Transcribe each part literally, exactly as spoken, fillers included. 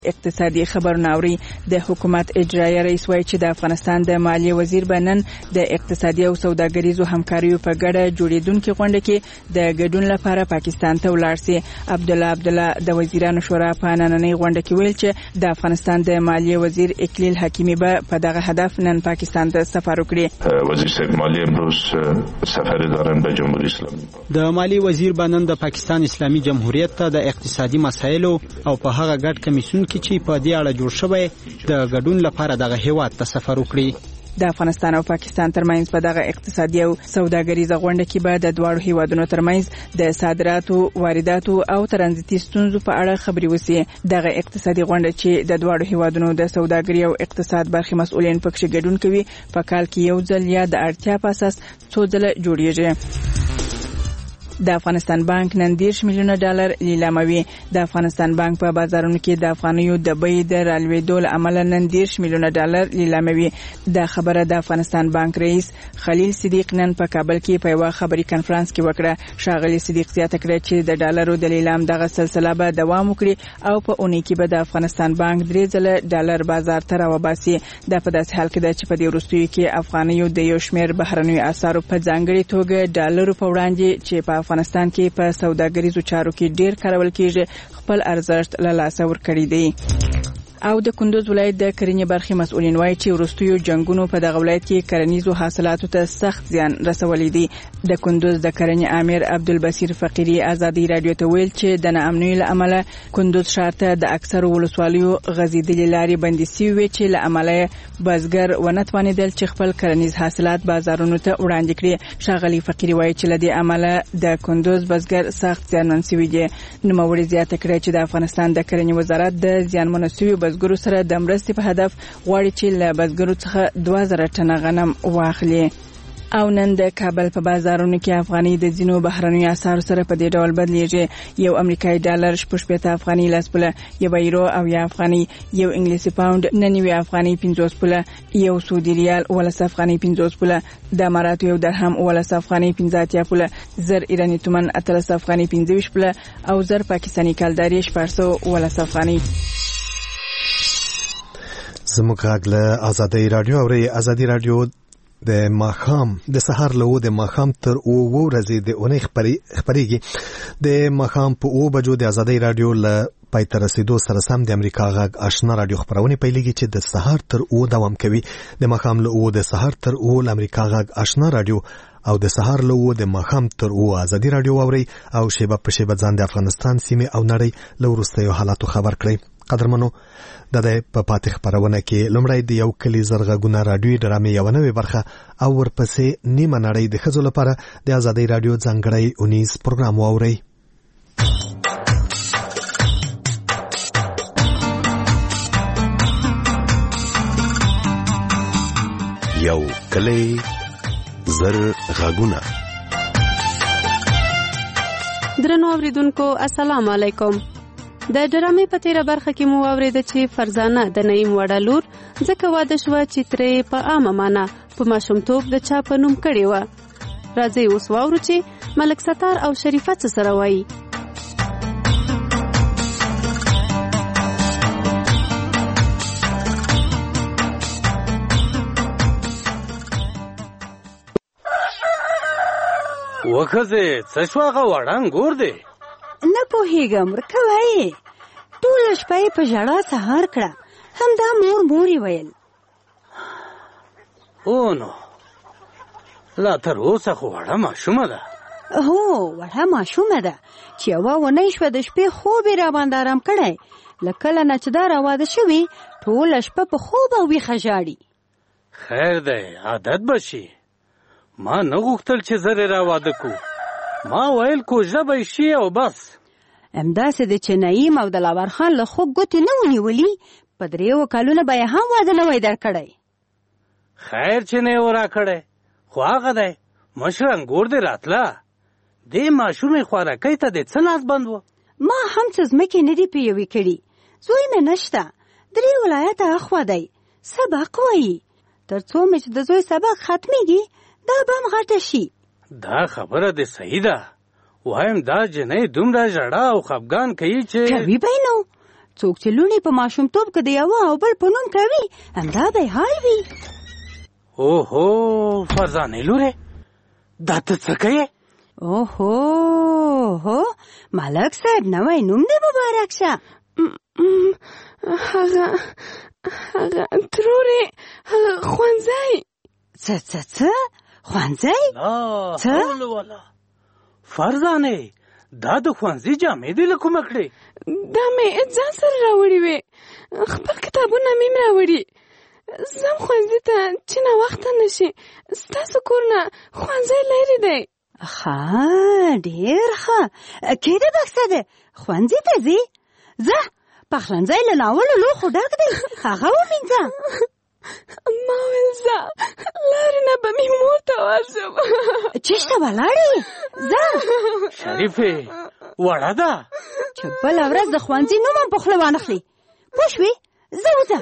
اقتصادي خبرونه اوري. د حکومت اجرایه رئیس وایي چې د افغانستان د مالیې وزیر به نن د اقتصادي او سوداګریزو همکاریو په ګډه جوړیدونکو غونډه کې د ګډون لپاره پاکستان ته ولاړ سي. عبدالله عبدالله د وزیرانو شورا په نننۍ غونډه کې ویل چې د افغانستان د مالیې وزیر اکلیل حکیمی به په دغه هدف نن پاکستان ته سفر وکړي. وزیر صاحب مالیه امروز سفر دارن به جمهوری اسلامی. د مالیې وزیر به نن د پاکستان اسلامي جمهوریت ته د اقتصادي مسایلو او په هغه ګډ کمیسیون کې چې په دې اړه جوړ شوی د ګډون لپاره دغه هیواد ته سفر وکړي. د افغانستان او پاکستان ترمنځ په دغه اقتصادي او سوداګریزه غونډه کې به د دواړو هیوادونو ترمنځ د صادراتو، وارداتو او ترانزیتي ستونزو په اړه خبرې وشي. دغه اقتصادي غونډه چې د دواړو هیوادونو د سوداګري او اقتصاد برخې مسؤلین پکې ګډون کوي په کال کې یو ځل یا د اړتیا په اساس څو ځله جوړیږي. د افغانستان بانک نن دیرش میلیونه ډالر لیلاموي. د افغانستان بانک په بازارونو کې د افغانیو د بیې د رالوېدو له امله نن دیرش میلیونه ډالر لیلاموي. د خبره د افغانستان بانک رئیس خلیل صدیق نن په کابل کې په یو خبري کانفرنس کې وکړه. ښاغلي صدیق زیاته کړه چې د ډالرو د لیلام دغه سلسله به دوام وکړي او په اونۍ کې به د افغانستان بانک درې ځله ډالر بازار ته راوباسي. دا په داسې حال کې ده چې په دې وروستیو کې افغانیو د یو شمېر بهرنیو اسعارو په ځانګړي توګه ډالرو په وړاندې چې په افغانستان کې په سوداګریزو چارو کې ډیر کارول کیږي خپل ارزښت له لاسه ورکړی دی. او د کندوز ولایت د کرنې برخې مسؤلین وایي چې وروستیو جنگونو په دغه ولایت کې کرنیزو حاصلاتو ته سخت زیان رسولی دی. د کندوز د کرنې امیر عبدالبصیر فقیری ازادي رادیو ته ویل چې د ناامنۍ له امله کندوز ښار ته د اکثر ولسوالیو غځېدلې لارې بندې شوې وې چې له امله بزګر ونه توانېدل چې خپل کرنیز حاصلات بازارونو ته وړاندې کړي. ښاغلي فقیری وایي چې له دې امله د کندوز بزګر سخت زیانمن شوي دي. نوموړي زیاته کړه چې د افغانستان د کرنې وزارت د زیانمنو شویو بزګرو سره د مرستې په هدف غواړي چې له بزګرو څخه دوه زره ټنه غنم واخلي. او نن د کابل په بازارونو کې افغاني د ځینو بهرنیو اسعارو سره په دې ډول بدلیږي. یو امریکایي ډالر شپږ شپېته افغاني لس پوله، یو یورو او یا افغاني، یو انګلیسي پاوند ننوي افغاني پنځوس پوله، یو سعودي ریال ولس افغاني پنځوس پوله، د اماراتو یو درهم ولس افغاني پنځه اتیا پوله، زر ایراني تومن اتلس افغاني پنځه ویشت پوله او زر پاکستاني کلداري شپږ سوه ولس افغاني. زموږ غږ له ازادي رادیو اوري. ازادي رادیو د ماخام د سحر له د ماخام تر اوو ورځې د اونۍ خبرېږي. د ماخام په اوو بجو د ازادي رادیو له پای ته رسیدو سره سم د امریکا غږ آشنا رادیو خبرونه پیلېږي چې د سحر تر اوو دوام کوي. د ماخام له اوو د سحر تر اوو له امریکا غږ آشنا رادیو او د سحر له اوو د ماخام تر اوو ازادي رادیو اوري او شیبه په شیبه ځان د افغانستان سیمه او نړۍ له وروستیو حالاتو خبر کړئ. قدرمنو د دې په پاتې خبرونه کې لومړی د یو کلی زرغونه رادیوي ډرامې یو نوې برخه او ورپسې نیمه نړۍ د ښځو لپاره د ازادي رادیو ځانګړی اونیز پروګرام واورئ. یو کلی زرغونه. درنو اوریدونکو السلام علیکم. د ډرامې په تیره برخه کې مو واورېده چې فرزانه د نعیم وړه لور ځکه واده شوه چې ترې په عامه معنا په ماشومتوب د چا په نوم کړې وه. راځئ اوس واورو چې ملک ستار او شریفه څه سره وایي. وښځې څه شوه هغه وړه انګور دی؟ نه پوهېږم ورکه وایې. ټوله شپه یې په ژړا سهار کړه. همدا مور مور یې ویل. او نو لا تر اوسه خو وړه ماشومه ده. هو وړه ماشومه ده چې یوه اونۍ شوه د شپې خوب یې راباندې ارام کړی. له کله نه چې دا راواده شوې ټوله شپه په خوب او ویښه ژاړي. خیر دی عادت به شي. ما نه غوښتل چې زر یې راواده کو. ما ویل کوژده به شي او بس. همداسې د چې نعیم او دلاور خان له خوب ګوتې نه ونیولي په دریو کلونه به یې هم واده نه وی در کړی. خیر چې نه یې ورا کړی خو هغه دی مشر انګور دې راتله. دې ماشومې خوارکۍ ته دې څه لاس بند و؟ ما هم څه ځمکې نه دي پیوې کړي. زوی مې نشته. درې ولایته اخوا دی. سبق وایي. تر څو مې چې د زوی سبق ختمیږي دا به هم غټه شي. دا خبره دې صحیح ده. وایم دا جنۍ دومره ژړا او خفګان کوي چې کوي به نو څوک چې لوڼې په ماشومتوب کې د یوه او بل په نوم کوي همدا به حال وي. اوهو فرزانې لورې دا ته څه کوې؟ اوهو هو ملک صاحب نوی نوم دی مبارک شه. هغه هغه ترورې هغه ښوونځی. څه څه څه ښوونځی؟ څه فرزانې دا د ښوونځي جامې دې له کومه کړې؟ دا مې ځان سره راوړې وې، خپل کتابونه مې م راوړي. ځم ښوونځي ته چې ناوخته نه شي. ستاسو کور نه ښوونځی لرې دی؟ ښه ډېر ښه. کېده بکسه ده ښوونځي ته ځې؟ ځه پخلنځی له ناولو لوښو ډک دی، هغه ومینځه. ما ویل ځه لارې نه به مې مور ته ورشم. چېرته ولاړې؟ ځه شریفې وړه ده چې بله ورځ د ښوونځي نوم هم په خوله وانخلي. پوه شوې؟ ځه وځه.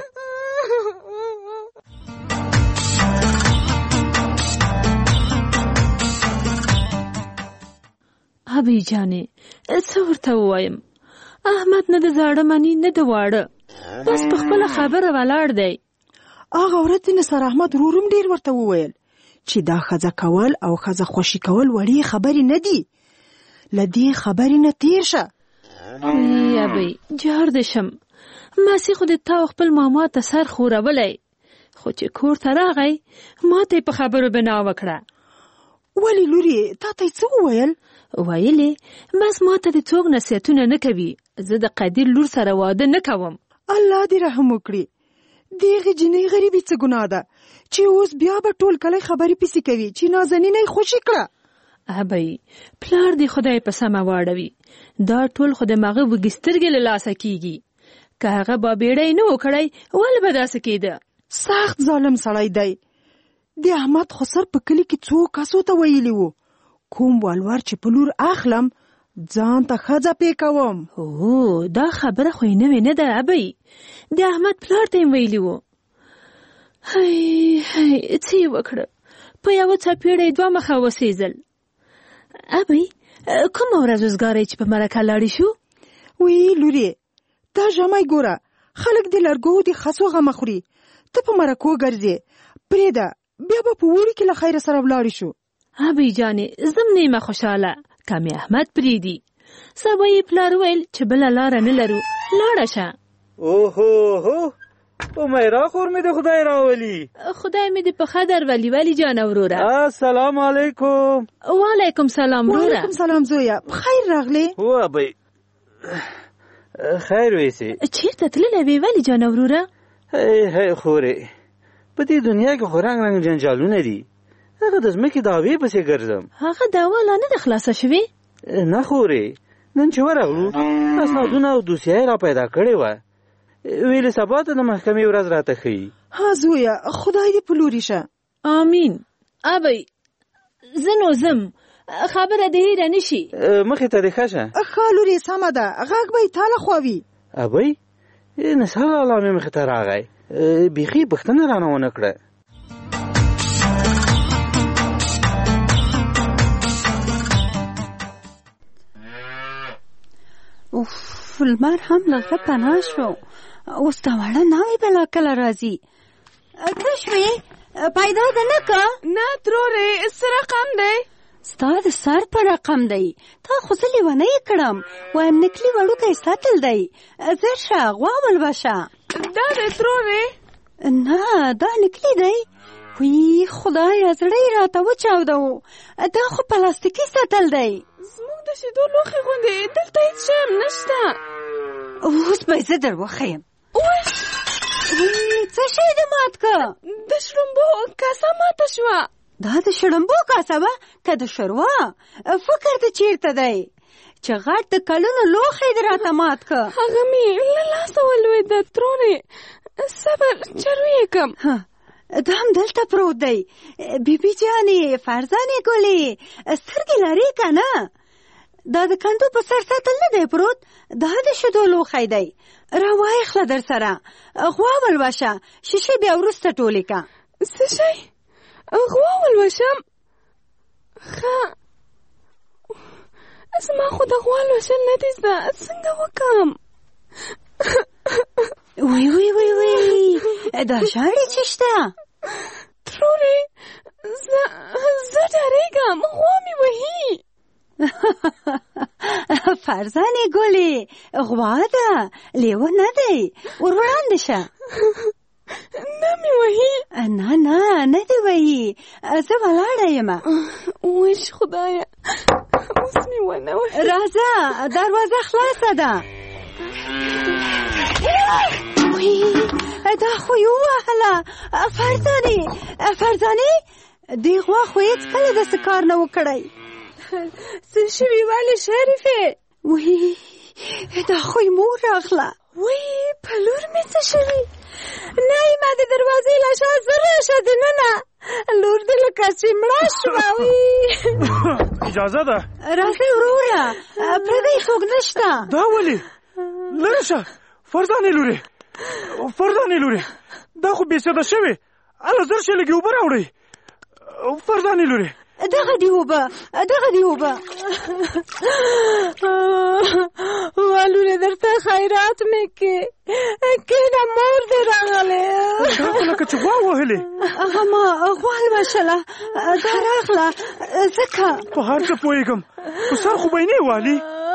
ابي جانې څه ورته ووایم؟ احمد نه د زاړه مني نه د واړه، بس په خپله خبره ولاړ دی. هغه ورځ نثار احمد ورور هم ډېر ورته وویل چې دا ښځه کول او ښځه خوشي کول وړې خبرې نه دي، له دې خبرې نه تېر شه. ای ابي جار دې شم، ماسې خو د تا خپل ماما ته سر خورولی، خو چې کور ته راغی ما ته یې په خبرو بنا وکړه. ولې لورې تا ته یې څه وویل؟ ویلې بس ما ته د څوک نصیحتونه نه کوي، زه د قدیر لور سره واده نه کوم. الله دې رحم وکړي. دغه جنۍ غریبي څه ګناه ده چې اوس بیا به ټول کلی خبرې پسې کوي چې نازنینه یې خوشي کړه. ابي پلار دې خدای په سمه واړوي، دا ټول خو د مغه وږي سترګې له لاسه کېږي. که هغه با بیړی نه و کړی ولې به داسې کېده؟ سخت ظالم سړی دی. د احمد خو سر په کلي کې څو کسو ته ویلي وو کوم والور چې په لور اخلم ځان ته ښځه پې کوم. او دا خبره خو یې نوې نه ده ابي، د احمد پلار ته یې ویلي وو. هی هی څه یې وکړه، په یوه څپېړه یې دوه مخه وسېزل. ابي کومه ورځ وزګارئ چې په مرکه لاړې شو؟ وی لورې دا ژمی ګوره خلک د لرګو د خسو غمه خوري، ته په مرکو ګرځې، پرېږده بیا به په اوړي کې له خیره سره ولاړې شو. ابي جانې زم نیمه خوشحاله که مې احمد پرېږدي. سبا یې پلار ویل چې بله لاره نه لرو لاړه شه. اوهو هو امیرا خور مې د خدای راولي. خدای مې دې په خدر ولی ولی جان وروره. السلام علیکم. وعلیکم سلام وروره. وعلیکم سلام زویا، خیر راغلی. و ابي خیر ویسي. چیرته تللی وې ولی جان وروره؟ هی هی خورې په دې دنیا کې خو رنګ رنګ جنجالونه دي، هغه د ځمکې دعوې پسې ګرځم. هغه دعوا لا نه ده خلاصه شوې؟ نه خورې نن چې ورغلو اسنادونه او دوسیه یې را پیدا کړې وه، ویلې سبا ته د محکمې ورځ راته ښیي. ها زویا خدای دې په لوري شه. آمین. ابي زه نو ځم، خبره دې هېره نه شي. مخې ته دې ښه شه. ښه لورې سمه ده، غږ به یې تا له خوا وي. ابۍ نثار لالا مې مخې ته راغی، بیخي پوښتنه رانه ونه کړه. اوف لمر هم لږه پناه شو، اوس دا وړه ناوې بلا کله راځي. ته شوې پیدا ده نه که؟ نه ترورې څه رقم دی؟ ستا د سر په رقم دی، تا خو زه لیونی کړم، وایم نکلي وړوکی ساتل دی. زر شه غوا ولوشه. دا دی ترورې؟ نه دا نکلي دی. وی خدایه زړه یې راته وچاوده و، دا خو پلاستیکي ساتل دی. زموږ د شیدو لوښي غوندې دلته هېڅ شی هم نشته. اوس به یې زه در وښیم. څه شی دې مات که؟ د شړومبو کاسه ماته شوه. دا د شړومبو کاسه وه که د شوروا؟ فکر دې چېرته دی چې غټ د کلونو لوښی دې راته مات که؟ هغه مې له لاسه ولوېده ترورې، صبر چروي کم. دا هم دلته پروت دی. بیبي جانې فرزانې ګلې سترګې لرې که نه؟ دا د کندو په سر ساتل نه دی پروت، دا د شیدو لوښی دی. راوایخله در سره غوا ولوشه، شیشې بیا وروسته ټولې که. څه شی؟ غوا ولوشم؟ ښه زما خو د غوا لوشل نه دي زده، څنګه وکړم؟ وی وی وی وی دا ژاړې څه شته؟ ترورې زه زه ډارېږم، غوا مې وهي. فرزانې ګلې، غوا ده، لیوه نه دی، ور وړاندې شه. نه مې وهي. نه نه نه دی وهي، زه ولاړه یم. ویش خدایه، اوس مې ونه وهي. راځه، دروازه خلاصه ده. دا خو یې ووهله. فرزانې فرزانې، دې غوا خو هېڅکله داسې کار نه و کړی. څه شوي ولې شریفې؟ وی دا خو یې مور راغله. وی په لور مې څه شوي؟ نه ما د دروازې له شا زه راشه دننه، لور دې لکه چې مړه شوه. اجازه ده؟ راځئ وروره، پردی څوک نشته. دا ولې؟ لرې شه فرزانې لورې، فرزانې لورې، دا خو بېسده شوې. هله زر شه لږې اوبه راوړئ. فرزانې لورې، دغه دی اوبه، دغه دی اوبه. والوره درته خیرات مې کې کېنه، مور دې راغلې. دا خو لکه چې غوا وهلې. هغه ما غوا لوشله، دا راغله ځکه. په هر څه پوهېږم، په سر خو به یې نه والي.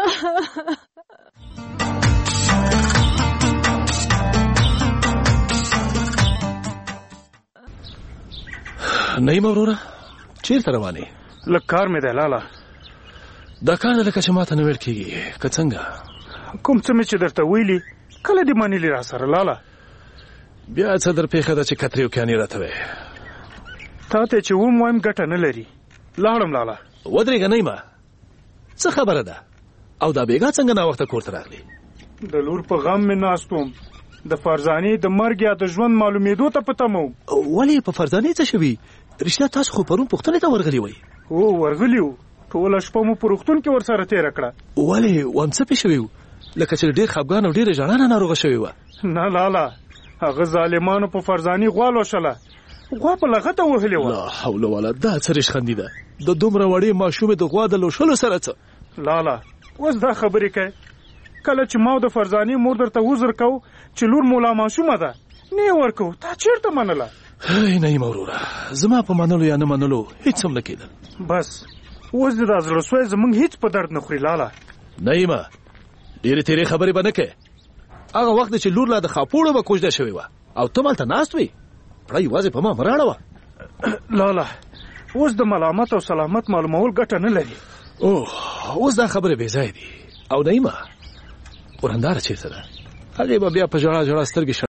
نعیم وروره، چیرته روانې؟ لږ کار مې دی لاله. دا کار لکه چې ماته نه ویل کېږي که څنګه؟ کوم څه مې چې درته ویلي کله دې منلي را سره لاله؟ بیا څه در پېښه ده چې کترې وکیانې راته وې؟ تا ته چې وم وایم ګټه نه لري. لاړم لاله. ودرېږه نعیمه، څه خبره ده؟ او دا بېګا څنګه ناوخته کور ته راغلې؟ د لور په غم مې ناست وم، د فرزانې د مرګ یا د ژوند معلومېدو ته په تمه وم. ولې په فرزانې څه شوي؟ رښتیا تاسو خو پرون پوښتنې ته ورغلي وئ؟ هو ورغلي وو، ټوله شپه مو په روغتون کې ورسره تېره کړه. ولې وایم څه پېښ شوي وو؟ لکه چې ډېر خفګان او ډېرې ژړا نه ناروغه شوې وه. نه لاله، هغه ظالمانو په فرزانې غوا لوشله، غوا په لغته وهلې وه. لا حول ولا، دا څه ریشخندي ده؟ د دومره وړې ماشومې د غوا د لوشلو سره څه؟ لاله اوس دا خبرې کوې؟ کله چې ما د فرزانې مور درته عذر کو چې لور مو لا ماشومه ده، نه یې ورکو، تا چېرته منله؟ هی نعیمه وروره، زما په منلو یا نه منلو هېڅ هم نه کېدل. بس اوس دې دا زړهسوی زموږ هېڅ په درد نه خوري لاله. نعیمه ډېرې تېرې خبرې به نه کوې. هغه وخت چې لور لا د خاپوړو به کوژده شوې وه او ته مالته ناست وې، پړه یوازې په ما مه راړوه. لاله اوس د ملامت او سلامت معلومول ګټه نه لري. اوه اوس دا خبرې بې ځایه دي. او نعیمه ورنداره چېرته ده؟ هغې به بیا په ژړا ژړا سترګې